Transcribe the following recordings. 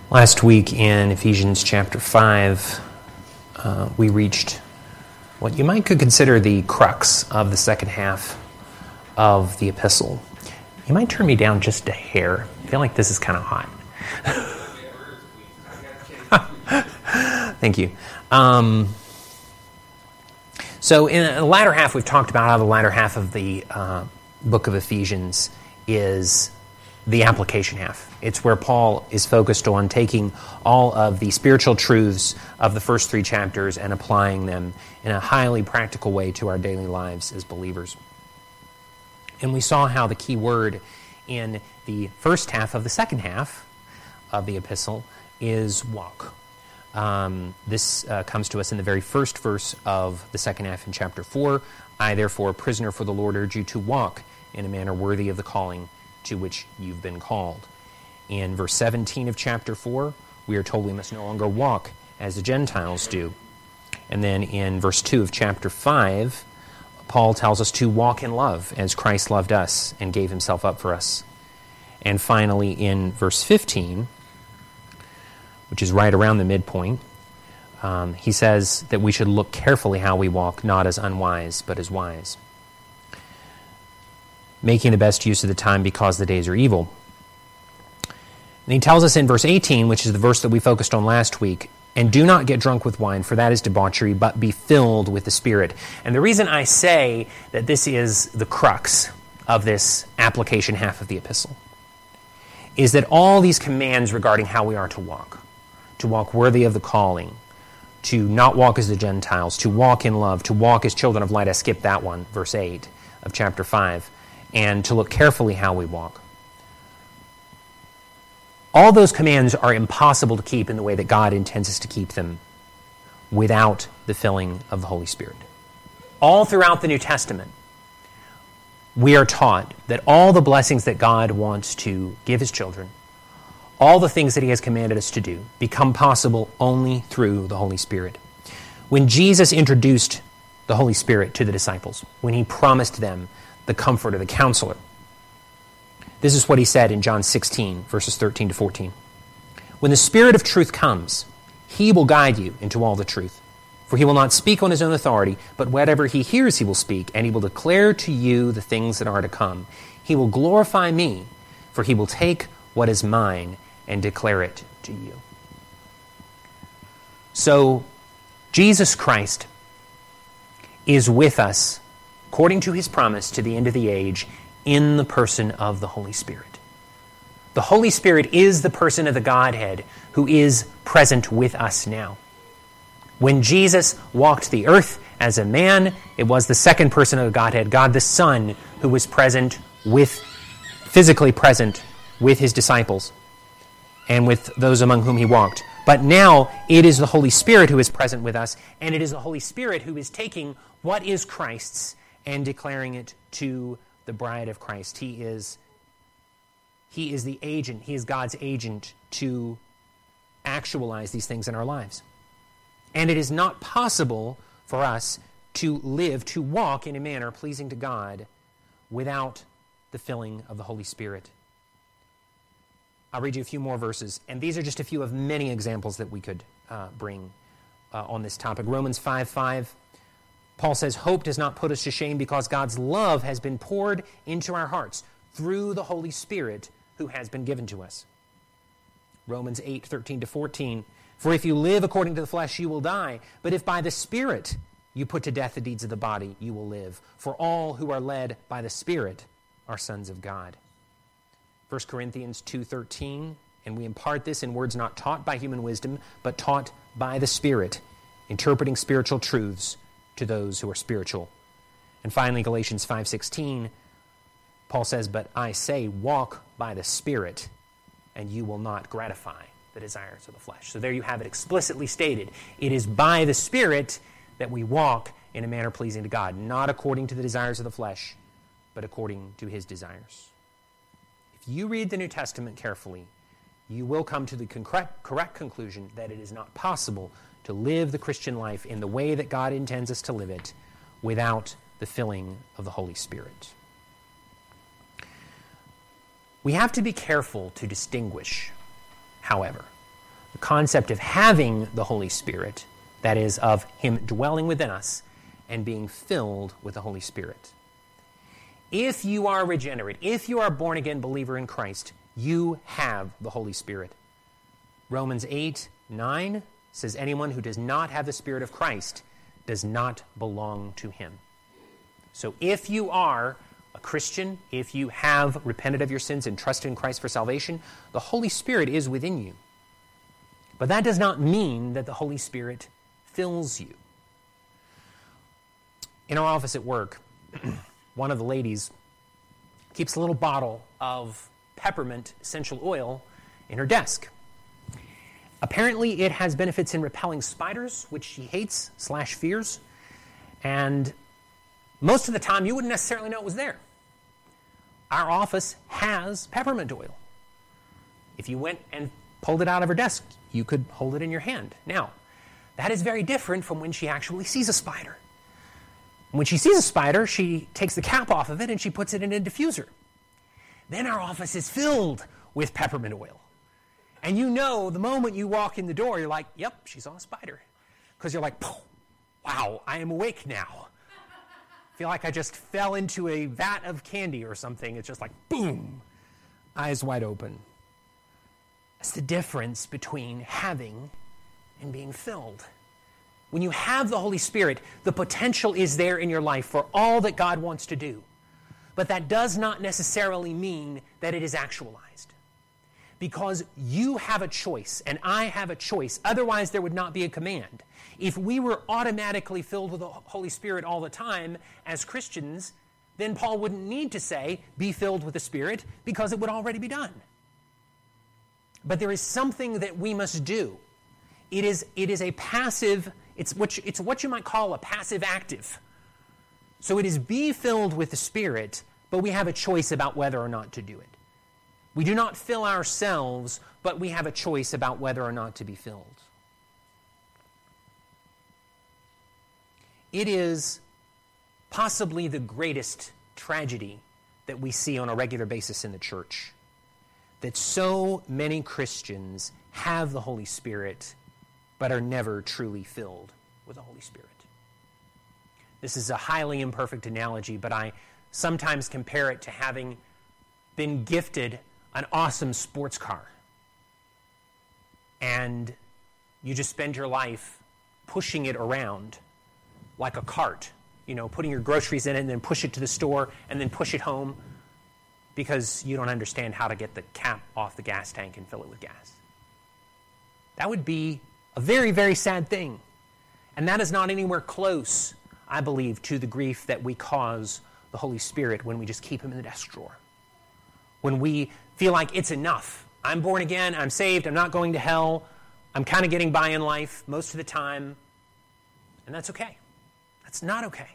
Last week in Ephesians chapter 5, we reached what you might could consider the crux of the second half of the epistle. You might turn me down just a hair. I feel like this is kind of hot. Thank you. So in the latter half, we've talked about how the latter half of the book of Ephesians is the application half. It's where Paul is focused on taking all of the spiritual truths of the first three chapters and applying them in a highly practical way to our daily lives as believers. And we saw how the key word in the first half of the second half of the epistle is walk. This comes to us in the very first verse of the second half in chapter 4. I, therefore, a prisoner for the Lord, urge you to walk in a manner worthy of the calling to which you've been called. In verse 17 of chapter 4, we are told we must no longer walk as the Gentiles do. And then in verse 2 of chapter 5, Paul tells us to walk in love as Christ loved us and gave himself up for us. And finally, in verse 15, which is right around the midpoint, he says that we should look carefully how we walk, not as unwise, but as wise, making the best use of the time because the days are evil. And he tells us in verse 18, which is the verse that we focused on last week, and do not get drunk with wine, for that is debauchery, but be filled with the Spirit. And the reason I say that this is the crux of this application half of the epistle is that all these commands regarding how we are to walk worthy of the calling, to not walk as the Gentiles, to walk in love, to walk as children of light. I skipped that one, verse 8 of chapter 5, and to look carefully how we walk. All those commands are impossible to keep in the way that God intends us to keep them without the filling of the Holy Spirit. All throughout the New Testament, we are taught that all the blessings that God wants to give his children, all the things that he has commanded us to do, become possible only through the Holy Spirit. When Jesus introduced the Holy Spirit to the disciples, when he promised them the Comforter, the Counselor, this is what he said in John 16, verses 13 to 14. When the Spirit of truth comes, he will guide you into all the truth. For he will not speak on his own authority, but whatever he hears he will speak, and he will declare to you the things that are to come. He will glorify me, for he will take what is mine and declare it to you. So, Jesus Christ is with us, according to his promise, to the end of the age, in the person of the Holy Spirit. The Holy Spirit is the person of the Godhead who is present with us now. When Jesus walked the earth as a man, it was the second person of the Godhead, God the Son, who was physically present with his disciples and with those among whom he walked. But now it is the Holy Spirit who is present with us, and it is the Holy Spirit who is taking what is Christ's and declaring it to the bride of Christ. He is the agent. He is God's agent to actualize these things in our lives. And it is not possible for us to walk in a manner pleasing to God without the filling of the Holy Spirit. I'll read you a few more verses, and these are just a few of many examples that we could bring on this topic. Romans 5:5. Paul says, hope does not put us to shame because God's love has been poured into our hearts through the Holy Spirit who has been given to us. Romans 8:13 to 14. For if you live according to the flesh, you will die. But if by the Spirit you put to death the deeds of the body, you will live. For all who are led by the Spirit are sons of God. 1 Corinthians 2:13. And we impart this in words not taught by human wisdom, but taught by the Spirit, interpreting spiritual truths to those who are spiritual. And finally, Galatians 5:16, Paul says, but I say, walk by the Spirit, and you will not gratify the desires of the flesh. So there you have it explicitly stated. It is by the Spirit that we walk in a manner pleasing to God, not according to the desires of the flesh, but according to his desires. If you read the New Testament carefully, you will come to the correct conclusion that it is not possible to live the Christian life in the way that God intends us to live it without the filling of the Holy Spirit. We have to be careful to distinguish, however, the concept of having the Holy Spirit, that is, of Him dwelling within us and being filled with the Holy Spirit. If you are regenerate, if you are a born-again believer in Christ, you have the Holy Spirit. Romans 8:9 says, anyone who does not have the Spirit of Christ does not belong to Him. So if you are a Christian, if you have repented of your sins and trusted in Christ for salvation, the Holy Spirit is within you. But that does not mean that the Holy Spirit fills you. In our office at work, one of the ladies keeps a little bottle of peppermint essential oil in her desk. Apparently, it has benefits in repelling spiders, which she hates / fears. And most of the time, you wouldn't necessarily know it was there. Our office has peppermint oil. If you went and pulled it out of her desk, you could hold it in your hand. Now, that is very different from when she actually sees a spider. When she sees a spider, she takes the cap off of it and she puts it in a diffuser. Then our office is filled with peppermint oil. And you know, the moment you walk in the door, you're like, yep, she saw a spider. Because you're like, wow, I am awake now. I feel like I just fell into a vat of candy or something. It's just like, boom, eyes wide open. That's the difference between having and being filled. When you have the Holy Spirit, the potential is there in your life for all that God wants to do. But that does not necessarily mean that it is actualized. Because you have a choice, and I have a choice. Otherwise, there would not be a command. If we were automatically filled with the Holy Spirit all the time as Christians, then Paul wouldn't need to say, be filled with the Spirit, because it would already be done. But there is something that we must do. It is a passive, it's what you might call a passive active. So it is be filled with the Spirit, but we have a choice about whether or not to do it. We do not fill ourselves, but we have a choice about whether or not to be filled. It is possibly the greatest tragedy that we see on a regular basis in the church, that so many Christians have the Holy Spirit, but are never truly filled with the Holy Spirit. This is a highly imperfect analogy, but I sometimes compare it to having been gifted an awesome sports car. And you just spend your life pushing it around like a cart, putting your groceries in it and then push it to the store and then push it home because you don't understand how to get the cap off the gas tank and fill it with gas. That would be a very, very sad thing. And that is not anywhere close, I believe, to the grief that we cause the Holy Spirit when we just keep Him in the desk drawer. When we feel like it's enough. I'm born again, I'm saved, I'm not going to hell, I'm kind of getting by in life most of the time, and that's okay. That's not okay.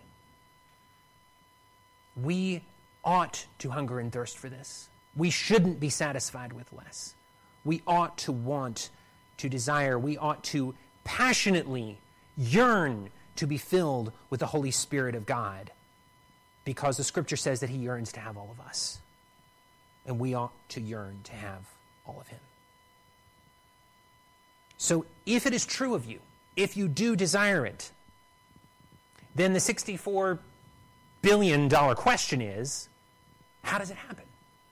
We ought to hunger and thirst for this. We shouldn't be satisfied with less. We ought to want to desire, we ought to passionately yearn to be filled with the Holy Spirit of God, because the Scripture says that He yearns to have all of us. And we ought to yearn to have all of Him. So if it is true of you, if you do desire it, then the $64 billion question is, how does it happen?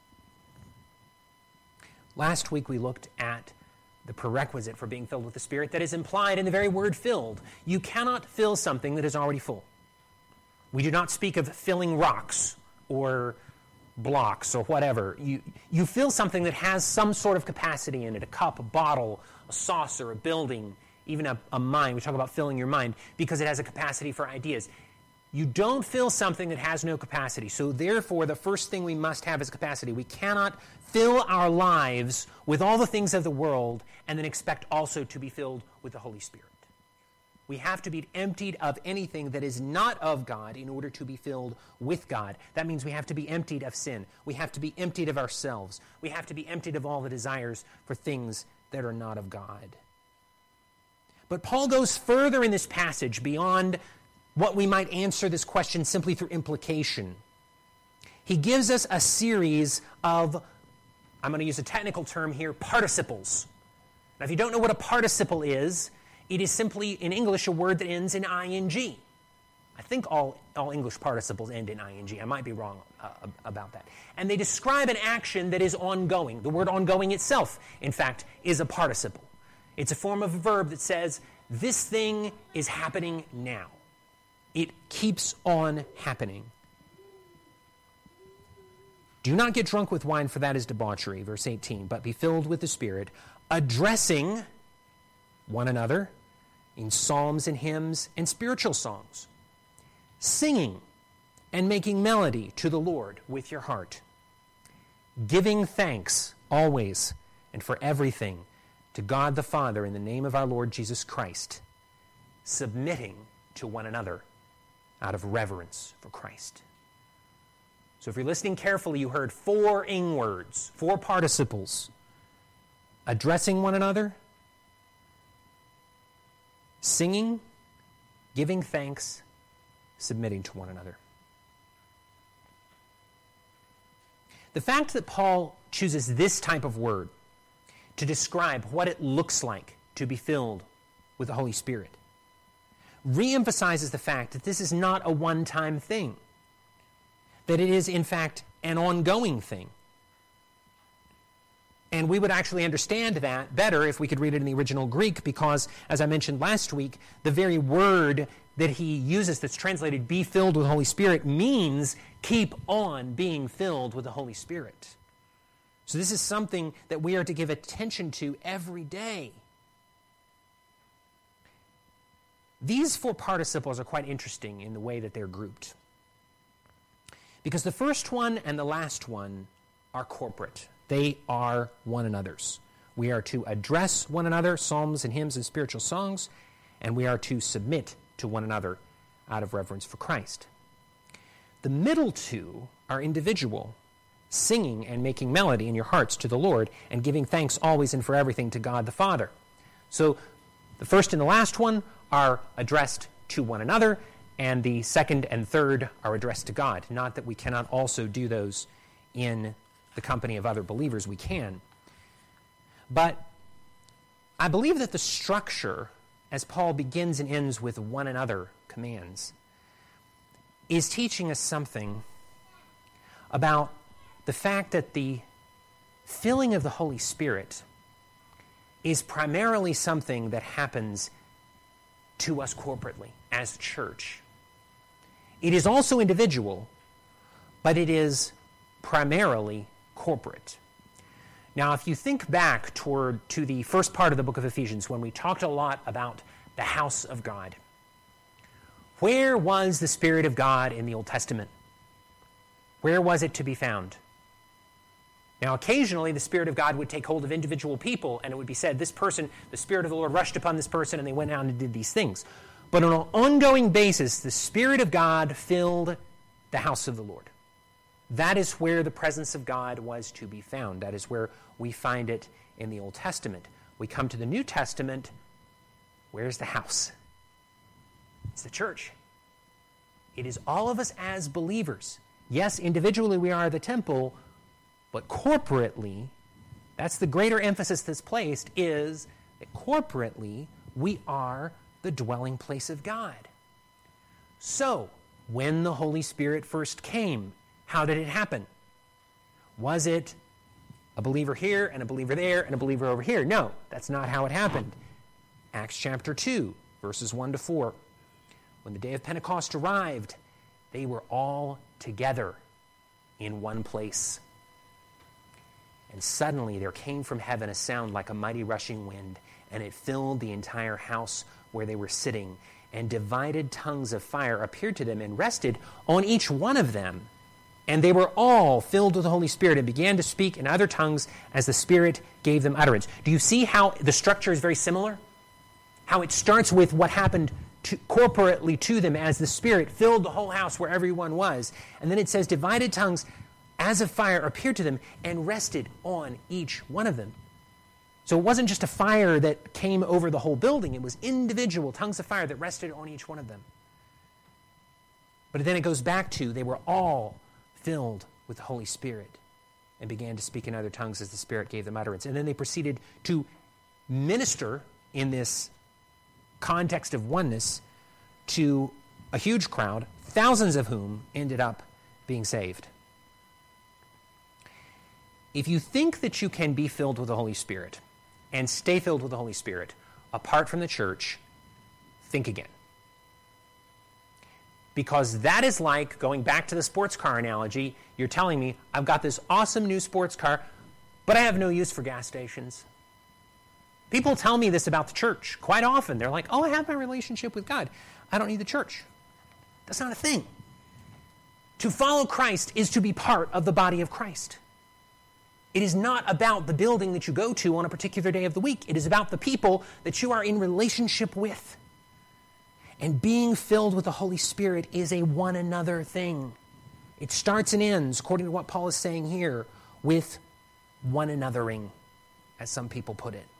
Last week we looked at the prerequisite for being filled with the Spirit that is implied in the very word filled. You cannot fill something that is already full. We do not speak of filling rocks or blocks or whatever. You fill something that has some sort of capacity in it, a cup, a bottle, a saucer, a building, even a mind. We talk about filling your mind because it has a capacity for ideas. You don't fill something that has no capacity. So therefore, the first thing we must have is capacity. We cannot fill our lives with all the things of the world and then expect also to be filled with the Holy Spirit. We have to be emptied of anything that is not of God in order to be filled with God. That means we have to be emptied of sin. We have to be emptied of ourselves. We have to be emptied of all the desires for things that are not of God. But Paul goes further in this passage beyond what we might answer this question simply through implication. He gives us a series of, I'm going to use a technical term here, participles. Now, if you don't know what a participle is, it is simply, in English, a word that ends in ing. I think all English participles end in ing. I might be wrong about that. And they describe an action that is ongoing. The word ongoing itself, in fact, is a participle. It's a form of a verb that says, this thing is happening now. It keeps on happening. Do not get drunk with wine, for that is debauchery, verse 18, but be filled with the Spirit, addressing one another in psalms and hymns and spiritual songs, singing and making melody to the Lord with your heart, giving thanks always and for everything to God the Father in the name of our Lord Jesus Christ, submitting to one another out of reverence for Christ. So if you're listening carefully, you heard 4 ing words, 4 participles: addressing one another, singing, giving thanks, submitting to one another. The fact that Paul chooses this type of word to describe what it looks like to be filled with the Holy Spirit reemphasizes the fact that this is not a one-time thing, that it is, in fact, an ongoing thing. And we would actually understand that better if we could read it in the original Greek, because, as I mentioned last week, the very word that he uses that's translated "be filled with the Holy Spirit" means keep on being filled with the Holy Spirit. So this is something that we are to give attention to every day. These 4 participles are quite interesting in the way that they're grouped, because the first one and the last one are corporate. They are one another's. We are to address one another, psalms and hymns and spiritual songs, and we are to submit to one another out of reverence for Christ. The middle 2 are individual, singing and making melody in your hearts to the Lord and giving thanks always and for everything to God the Father. So the first and the last one are addressed to one another, and the second and third are addressed to God. Not that we cannot also do those in the company of other believers. We can. But I believe that the structure, as Paul begins and ends with one another commands, is teaching us something about the fact that the filling of the Holy Spirit is primarily something that happens to us corporately as a church. It is also individual, but it is primarily corporate. Now, if you think back to the first part of the book of Ephesians, when we talked a lot about the house of God, where was the Spirit of God in the Old Testament? Where was it to be found? Now, occasionally, the Spirit of God would take hold of individual people, and it would be said, this person, the Spirit of the Lord rushed upon this person, and they went out and did these things. But on an ongoing basis, the Spirit of God filled the house of the Lord. That is where the presence of God was to be found. That is where we find it in the Old Testament. We come to the New Testament. Where's the house? It's the church. It is all of us as believers. Yes, individually we are the temple, but corporately, that's the greater emphasis that's placed, is that corporately we are the dwelling place of God. So, when the Holy Spirit first came, how did it happen? Was it a believer here and a believer there and a believer over here? No, that's not how it happened. Acts chapter 2, verses 1 to 4. When the day of Pentecost arrived, they were all together in one place. And suddenly there came from heaven a sound like a mighty rushing wind, and it filled the entire house where they were sitting. And divided tongues of fire appeared to them and rested on each one of them. And they were all filled with the Holy Spirit and began to speak in other tongues as the Spirit gave them utterance. Do you see how the structure is very similar? How it starts with what happened corporately to them as the Spirit filled the whole house where everyone was. And then it says, divided tongues as of fire appeared to them and rested on each one of them. So it wasn't just a fire that came over the whole building. It was individual tongues of fire that rested on each one of them. But then it goes back to they were all filled with the Holy Spirit and began to speak in other tongues as the Spirit gave them utterance. And then they proceeded to minister in this context of oneness to a huge crowd, thousands of whom ended up being saved. If you think that you can be filled with the Holy Spirit and stay filled with the Holy Spirit apart from the church, think again. Because that is like, going back to the sports car analogy, you're telling me, I've got this awesome new sports car, but I have no use for gas stations. People tell me this about the church quite often. They're like, oh, I have my relationship with God. I don't need the church. That's not a thing. To follow Christ is to be part of the body of Christ. It is not about the building that you go to on a particular day of the week. It is about the people that you are in relationship with. And being filled with the Holy Spirit is a one another thing. It starts and ends, according to what Paul is saying here, with one anothering, as some people put it.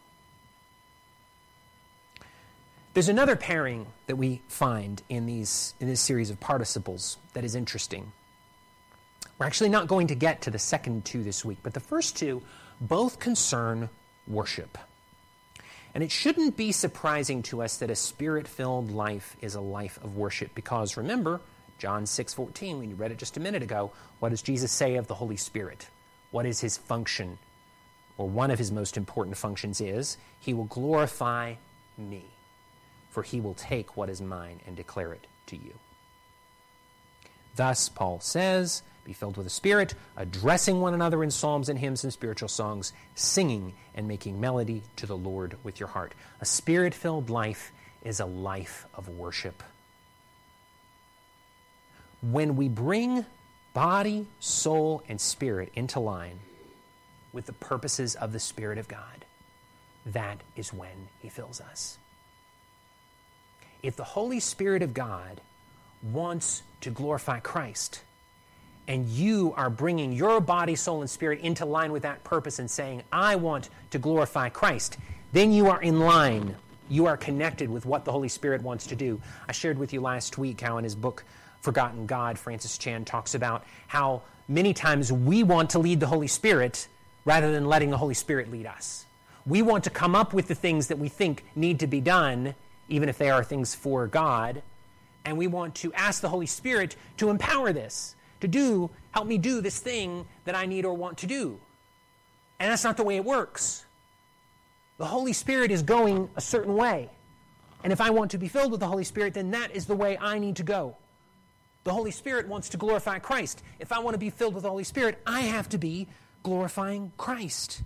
There's another pairing that we find in this series of participles that is interesting. We're actually not going to get to the second two this week, but the first two both concern worship. And it shouldn't be surprising to us that a Spirit-filled life is a life of worship, because remember, John 6:14, when you read it just a minute ago, what does Jesus say of the Holy Spirit? What is his function? Or one of his most important functions is, he will glorify me, for he will take what is mine and declare it to you. Thus, Paul says, be filled with the Spirit, addressing one another in psalms and hymns and spiritual songs, singing and making melody to the Lord with your heart. A Spirit-filled life is a life of worship. When we bring body, soul, and spirit into line with the purposes of the Spirit of God, that is when he fills us. If the Holy Spirit of God wants to glorify Christ, and you are bringing your body, soul, and spirit into line with that purpose and saying, I want to glorify Christ, then you are in line. You are connected with what the Holy Spirit wants to do. I shared with you last week how in his book, Forgotten God, Francis Chan talks about how many times we want to lead the Holy Spirit rather than letting the Holy Spirit lead us. We want to come up with the things that we think need to be done, even if they are things for God, and we want to ask the Holy Spirit to empower this, to help me do this thing that I need or want to do. And that's not the way it works. The Holy Spirit is going a certain way. And if I want to be filled with the Holy Spirit, then that is the way I need to go. The Holy Spirit wants to glorify Christ. If I want to be filled with the Holy Spirit, I have to be glorifying Christ.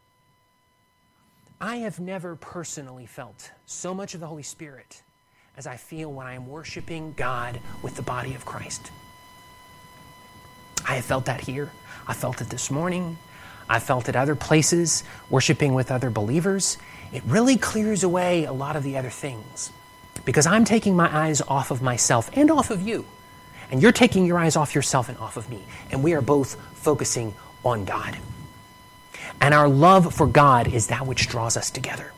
I have never personally felt so much of the Holy Spirit as I feel when I am worshiping God with the body of Christ. I have felt that here. I felt it this morning. I felt it other places, worshiping with other believers. It really clears away a lot of the other things, because I'm taking my eyes off of myself and off of you. And you're taking your eyes off yourself and off of me. And we are both focusing on God. And our love for God is that which draws us together.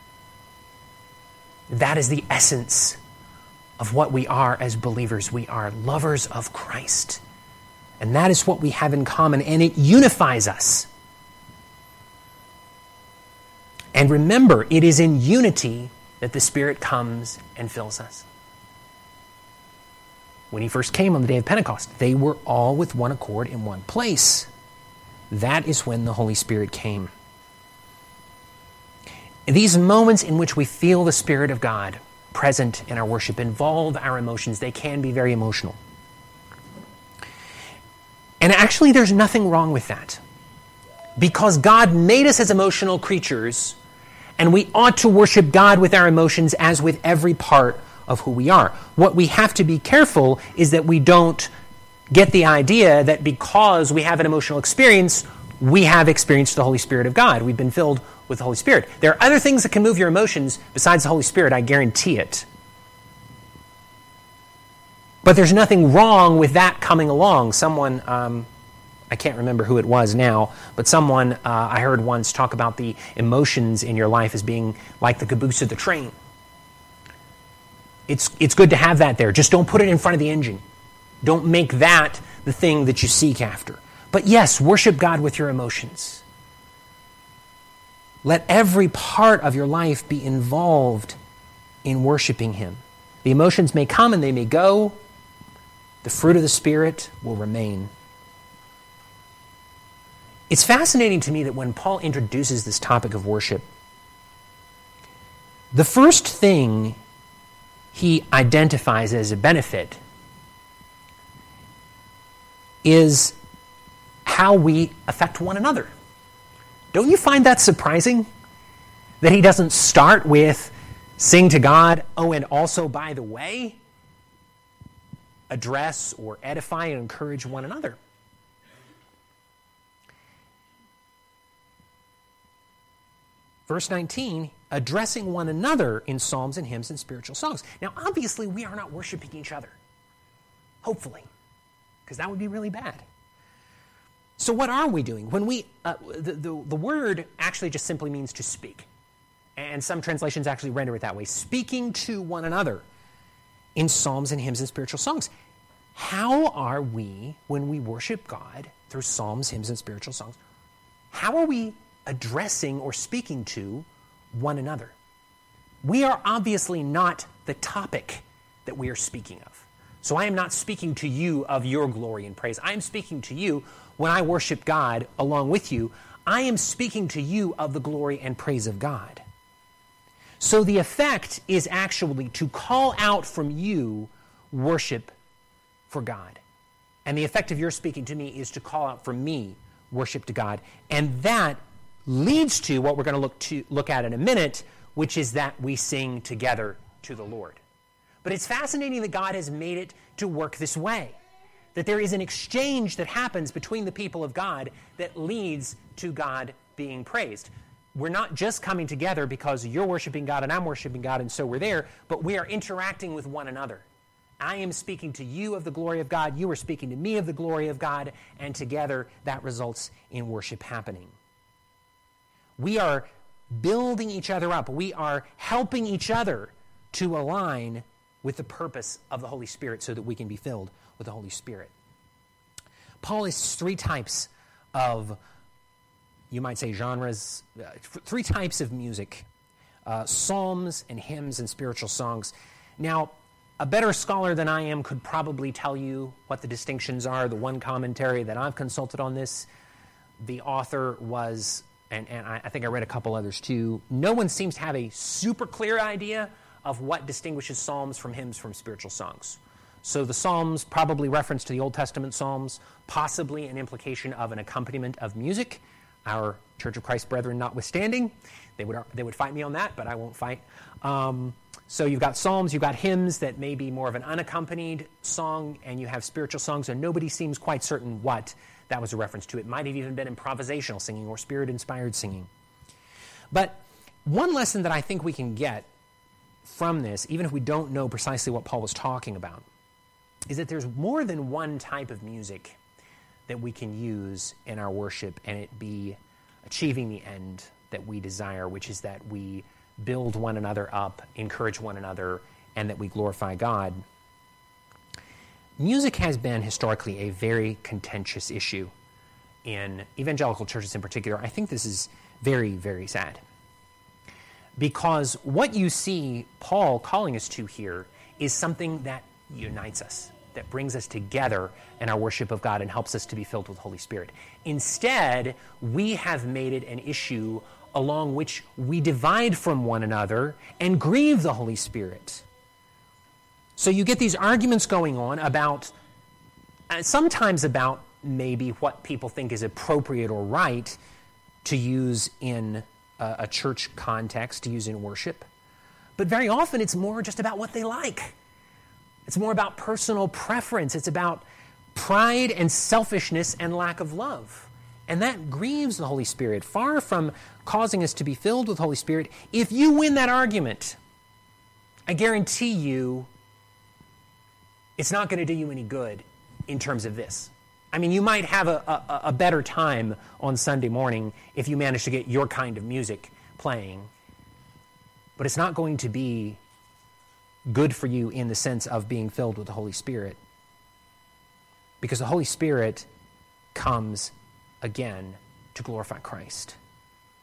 That is the essence of what we are as believers. We are lovers of Christ. And that is what we have in common, and it unifies us. And remember, it is in unity that the Spirit comes and fills us. When he first came on the day of Pentecost, they were all with one accord in one place. That is when the Holy Spirit came. And these moments in which we feel the Spirit of God present in our worship involve our emotions. They can be very emotional. And actually, there's nothing wrong with that, because God made us as emotional creatures, and we ought to worship God with our emotions as with every part of who we are. What we have to be careful is that we don't get the idea that because we have an emotional experience, we have experienced the Holy Spirit of God. We've been filled with the Holy Spirit. There are other things that can move your emotions besides the Holy Spirit, I guarantee it. But there's nothing wrong with that coming along. Someone, I can't remember who it was now, but someone I heard once talk about the emotions in your life as being like the caboose of the train. It's good to have that there. Just don't put it in front of the engine. Don't make that the thing that you seek after. But yes, worship God with your emotions. Let every part of your life be involved in worshiping him. The emotions may come and they may go. The fruit of the Spirit will remain. It's fascinating to me that when Paul introduces this topic of worship, the first thing he identifies as a benefit is how we affect one another. Don't you find that surprising? That he doesn't start with sing to God, oh, and also, by the way, address or edify and encourage one another. Verse 19, addressing one another in psalms and hymns and spiritual songs. Now, obviously, we are not worshiping each other. Hopefully. Because that would be really bad. So what are we doing? When we, the word actually just simply means to speak. And some translations actually render it that way. Speaking to one another in psalms and hymns and spiritual songs. How are we, when we worship God through psalms, hymns, and spiritual songs, how are we addressing or speaking to one another? We are obviously not the topic that we are speaking of. So I am not speaking to you of your glory and praise. I am speaking to you when I worship God along with you. I am speaking to you of the glory and praise of God. So the effect is actually to call out from you worship for God. And the effect of your speaking to me is to call out from me worship to God. And that leads to what we're going to look at in a minute, which is that we sing together to the Lord. But it's fascinating that God has made it to work this way, that there is an exchange that happens between the people of God that leads to God being praised. We're not just coming together because you're worshiping God and I'm worshiping God and so we're there, but we are interacting with one another. I am speaking to you of the glory of God, you are speaking to me of the glory of God, and together that results in worship happening. We are building each other up. We are helping each other to align with the purpose of the Holy Spirit so that we can be filled with the Holy Spirit. Paul lists three types of, you might say genres, three types of music, psalms and hymns and spiritual songs. Now, a better scholar than I am could probably tell you what the distinctions are. The one commentary that I've consulted on this, the author was, and I think I read a couple others too, no one seems to have a super clear idea of what distinguishes psalms from hymns from spiritual songs. So the psalms probably reference to the Old Testament psalms, possibly an implication of an accompaniment of music, our Church of Christ brethren notwithstanding. They would fight me on that, but I won't fight. So you've got psalms, you've got hymns that may be more of an unaccompanied song, and you have spiritual songs, and nobody seems quite certain what that was a reference to. It might have even been improvisational singing or spirit-inspired singing. But one lesson that I think we can get from this, even if we don't know precisely what Paul was talking about, is that there's more than one type of music that we can use in our worship and it be achieving the end that we desire, which is that we build one another up, encourage one another, and that we glorify God. Music has been historically a very contentious issue in evangelical churches in particular. I think this is very, very sad. Because what you see Paul calling us to here is something that unites us, that brings us together in our worship of God and helps us to be filled with the Holy Spirit. Instead, we have made it an issue along which we divide from one another and grieve the Holy Spirit. So you get these arguments going on about, sometimes about maybe what people think is appropriate or right to use in a church context, to use in worship. But very often it's more just about what they like. It's more about personal preference. It's about pride and selfishness and lack of love. And that grieves the Holy Spirit, far from causing us to be filled with the Holy Spirit. If you win that argument, I guarantee you it's not going to do you any good in terms of this. I mean, you might have a better time on Sunday morning if you manage to get your kind of music playing, but it's not going to be good for you in the sense of being filled with the Holy Spirit, because the Holy Spirit comes again to glorify Christ.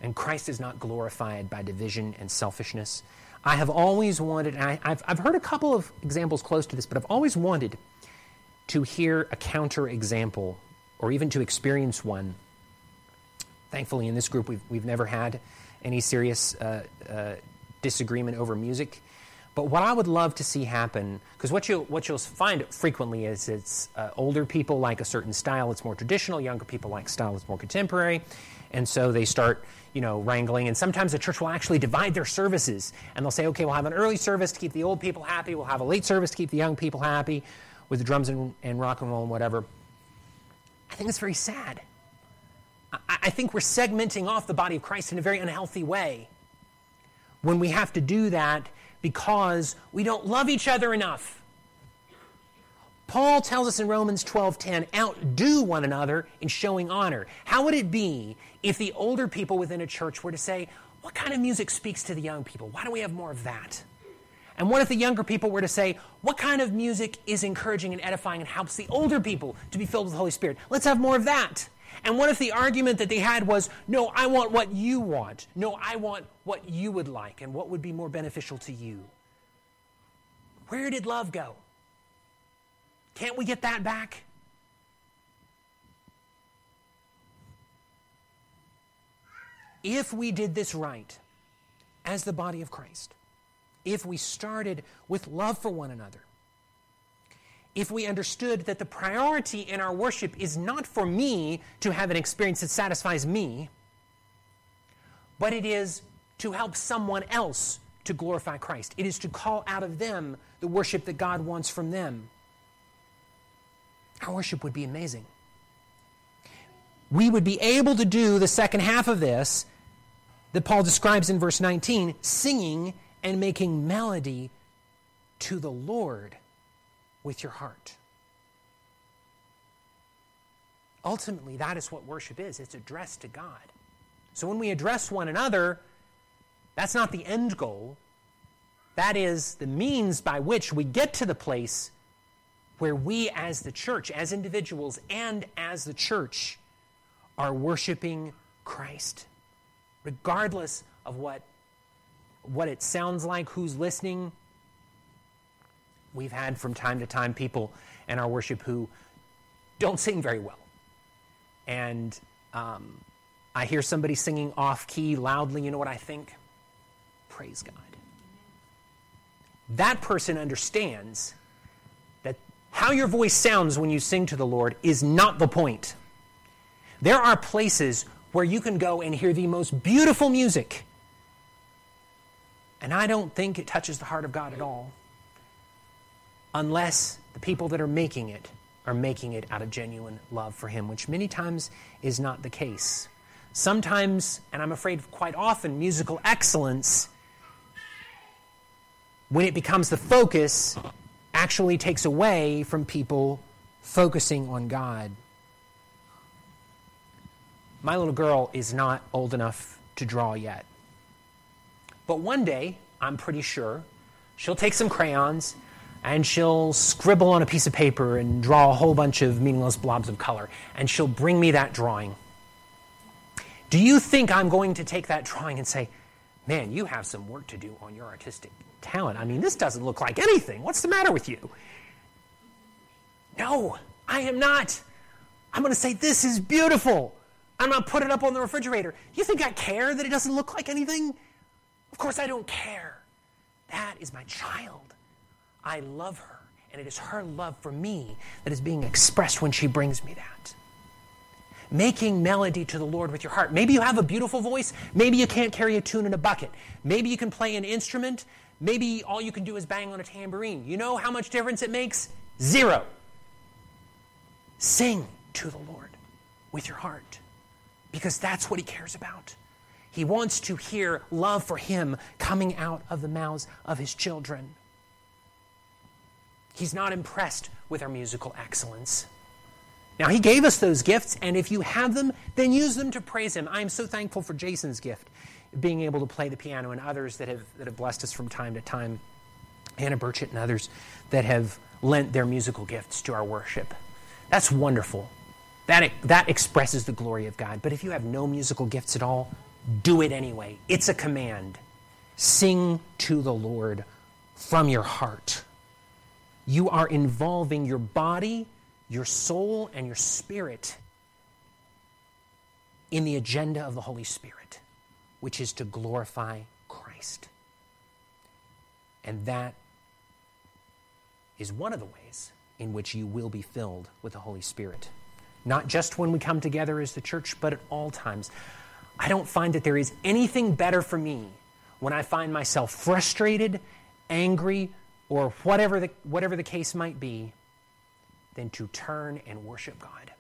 And Christ is not glorified by division and selfishness. I have always wanted, and I've heard a couple of examples close to this, but I've always wanted to hear a counter-example or even to experience one. Thankfully, in this group, we've never had any serious disagreement over music. But what I would love to see happen, because what you'll find frequently is it's older people like a certain style, it's more traditional. Younger people like style that's more contemporary. And so they start, wrangling. And sometimes the church will actually divide their services. And they'll say, okay, we'll have an early service to keep the old people happy. We'll have a late service to keep the young people happy with the drums and rock and roll and whatever. I think it's very sad. I think we're segmenting off the body of Christ in a very unhealthy way when we have to do that because we don't love each other enough. Paul tells us in Romans 12:10, outdo one another in showing honor. How would it be if the older people within a church were to say, what kind of music speaks to the young people? Why don't we have more of that? And what if the younger people were to say, what kind of music is encouraging and edifying and helps the older people to be filled with the Holy Spirit? Let's have more of that. And what if the argument that they had was, no, I want what you want. No, I want what you would like and what would be more beneficial to you. Where did love go? Can't we get that back? If we did this right as the body of Christ, if we started with love for one another, if we understood that the priority in our worship is not for me to have an experience that satisfies me, but it is to help someone else to glorify Christ. It is to call out of them the worship that God wants from them. Our worship would be amazing. We would be able to do the second half of this that Paul describes in verse 19, singing and making melody to the Lord with your heart. Ultimately, that is what worship is. It's addressed to God. So when we address one another, that's not the end goal. That is the means by which we get to the place where we as the church, as individuals and as the church, are worshiping Christ. Regardless of what it sounds like, who's listening. We've had from time to time people in our worship who don't sing very well. And I hear somebody singing off-key loudly, you know what I think? Praise God. That person understands that how your voice sounds when you sing to the Lord is not the point. There are places where you can go and hear the most beautiful music, and I don't think it touches the heart of God at all, unless the people that are making it out of genuine love for Him, which many times is not the case. Sometimes, and I'm afraid quite often, musical excellence, when it becomes the focus, actually takes away from people focusing on God. My little girl is not old enough to draw yet. But one day, I'm pretty sure, she'll take some crayons and she'll scribble on a piece of paper and draw a whole bunch of meaningless blobs of color, and she'll bring me that drawing. Do you think I'm going to take that drawing and say, man, you have some work to do on your artistic talent. I mean, this doesn't look like anything. What's the matter with you? No, I am not. I'm going to say, this is beautiful. I'm going to put it up on the refrigerator. You think I care that it doesn't look like anything? Of course I don't care. That is my child. I love her, and it is her love for me that is being expressed when she brings me that. Making melody to the Lord with your heart. Maybe you have a beautiful voice. Maybe you can't carry a tune in a bucket. Maybe you can play an instrument. Maybe all you can do is bang on a tambourine. You know how much difference it makes? 0. Sing to the Lord with your heart, because that's what He cares about. He wants to hear love for Him coming out of the mouths of His children. He's not impressed with our musical excellence. Now, He gave us those gifts, and if you have them, then use them to praise Him. I am so thankful for Jason's gift, being able to play the piano, and others that have blessed us from time to time, Anna Burchett and others that have lent their musical gifts to our worship. That's wonderful. That expresses the glory of God. But if you have no musical gifts at all, do it anyway. It's a command. Sing to the Lord from your heart. You are involving your body, your soul, and your spirit in the agenda of the Holy Spirit, which is to glorify Christ. And that is one of the ways in which you will be filled with the Holy Spirit. Not just when we come together as the church, but at all times. I don't find that there is anything better for me when I find myself frustrated, angry, or whatever the case might be, than to turn and worship God.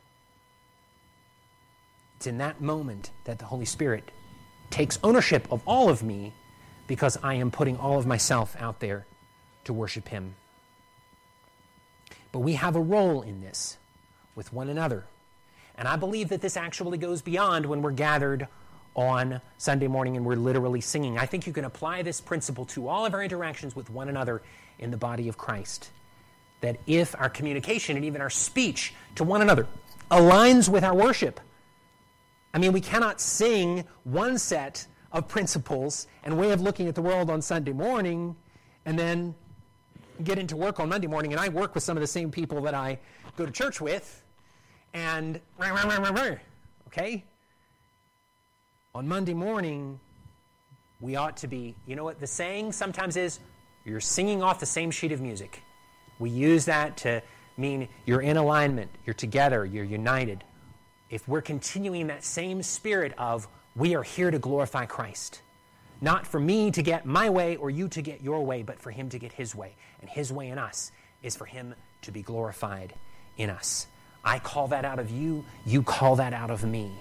It's in that moment that the Holy Spirit takes ownership of all of me, because I am putting all of myself out there to worship Him. But we have a role in this with one another. And I believe that this actually goes beyond when we're gathered on Sunday morning and we're literally singing. I think you can apply this principle to all of our interactions with one another in the body of Christ. That if our communication and even our speech to one another aligns with our worship, I mean, we cannot sing one set of principles and way of looking at the world on Sunday morning and then get into work on Monday morning. And I work with some of the same people that I go to church with. And, okay? On Monday morning, we ought to be, you know what the saying sometimes is? You're singing off the same sheet of music. We use that to mean you're in alignment, you're together, you're united. If we're continuing that same spirit of we are here to glorify Christ, not for me to get my way or you to get your way, but for Him to get His way. And His way in us is for Him to be glorified in us. I call that out of you, you call that out of me.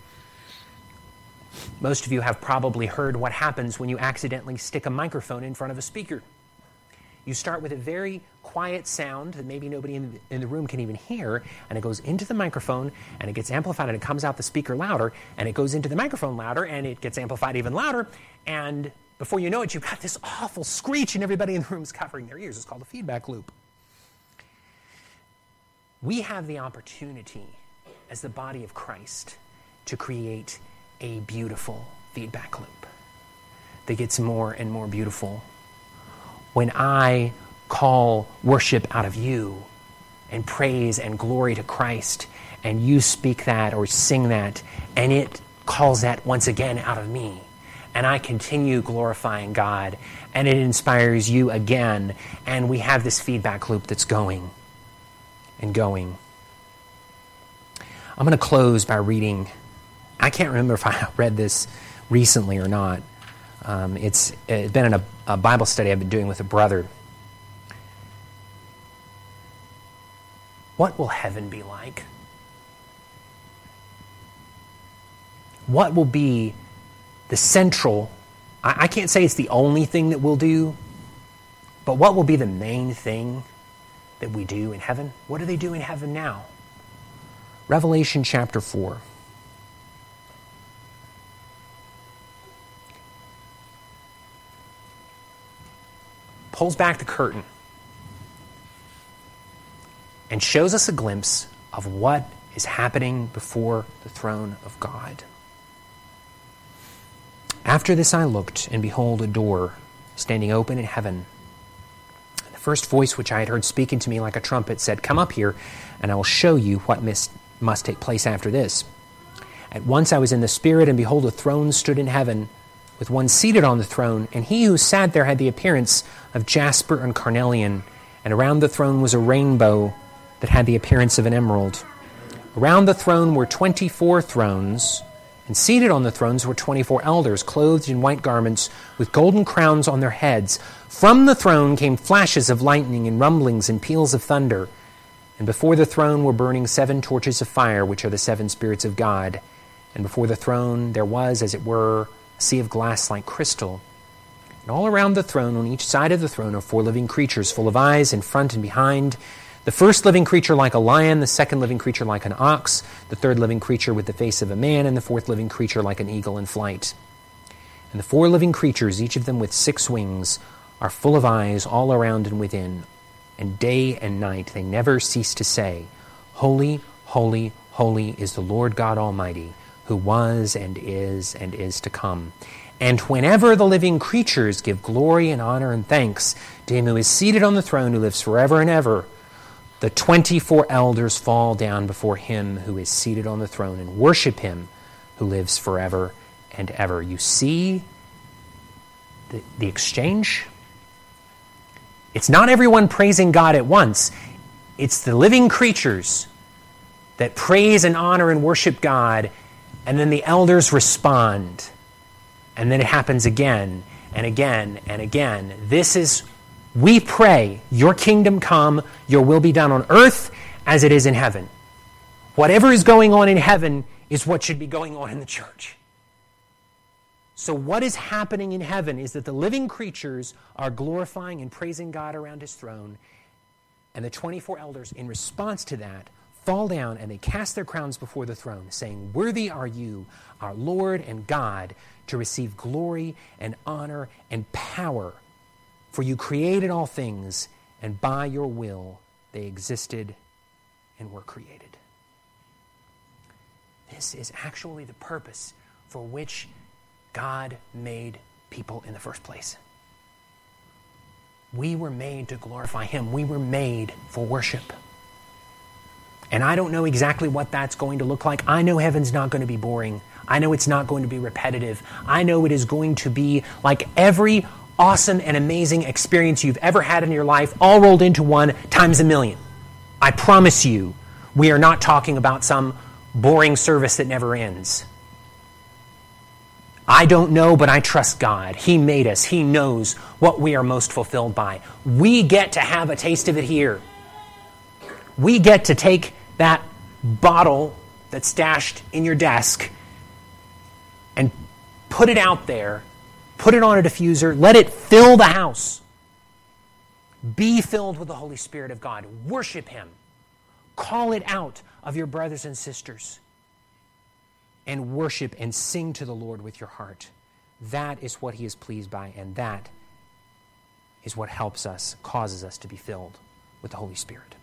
Most of you have probably heard what happens when you accidentally stick a microphone in front of a speaker. You start with a very quiet sound that maybe nobody in the room can even hear, and it goes into the microphone, and it gets amplified, and it comes out the speaker louder, and it goes into the microphone louder, and it gets amplified even louder, and before you know it, you've got this awful screech, and everybody in the room is covering their ears. It's called a feedback loop. We have the opportunity, as the body of Christ, to create a beautiful feedback loop that gets more and more beautiful. When I call worship out of you and praise and glory to Christ, and you speak that or sing that, and it calls that once again out of me, and I continue glorifying God, and it inspires you again, and we have this feedback loop that's going and going. I'm going to close by reading, I can't remember if I read this recently or not. It's been in a Bible study I've been doing with a brother. What will heaven be like? What will be the central, I can't say it's the only thing that we'll do, but what will be the main thing that we do in heaven? What do they do in heaven now? Revelation chapter 4. Pulls back the curtain and shows us a glimpse of what is happening before the throne of God. After this I looked, and behold, a door standing open in heaven. And the first voice which I had heard speaking to me like a trumpet said, "Come up here, and I will show you what must take place after this." At once I was in the Spirit, and behold, a throne stood in heaven, with one seated on the throne, and he who sat there had the appearance of jasper and carnelian, and around the throne was a rainbow that had the appearance of an emerald. Around the throne were 24 thrones, and seated on the thrones were 24 elders, clothed in white garments, with golden crowns on their heads. From the throne came flashes of lightning and rumblings and peals of thunder. And before the throne were burning 7 torches of fire, which are the 7 spirits of God. And before the throne there was, as it were, a sea of glass like crystal. And all around the throne, on each side of the throne, are 4 living creatures, full of eyes in front and behind. The first living creature like a lion, the second living creature like an ox, the third living creature with the face of a man, and the fourth living creature like an eagle in flight. And the 4 living creatures, each of them with 6 wings, are full of eyes all around and within. And day and night they never cease to say, "Holy, holy, holy is the Lord God Almighty, who was and is to come. And whenever the living creatures give glory and honor and thanks to him who is seated on the throne, who lives forever and ever, the 24 elders fall down before him who is seated on the throne and worship him who lives forever and ever. You see the exchange? It's not everyone praising God at once. It's the living creatures that praise and honor and worship God, and then the elders respond. And then it happens again and again and again. This is, we pray, your kingdom come, your will be done on earth as it is in heaven. Whatever is going on in heaven is what should be going on in the church. So what is happening in heaven is that the living creatures are glorifying and praising God around his throne, and the 24 elders, in response to that, fall down and they cast their crowns before the throne, saying, "Worthy are you, our Lord and God, to receive glory and honor and power. For you created all things, and by your will they existed and were created." This is actually the purpose for which God made people in the first place. We were made to glorify him. We were made for worship. And I don't know exactly what that's going to look like. I know heaven's not going to be boring. I know it's not going to be repetitive. I know it is going to be like every awesome and amazing experience you've ever had in your life, all rolled into one times a million. I promise you, we are not talking about some boring service that never ends. I don't know, but I trust God. He made us. He knows what we are most fulfilled by. We get to have a taste of it here. We get to take that bottle that's stashed in your desk and put it out there, put it on a diffuser, let it fill the house. Be filled with the Holy Spirit of God. Worship him. Call it out of your brothers and sisters. And worship and sing to the Lord with your heart. That is what he is pleased by, and that is what helps us, causes us to be filled with the Holy Spirit.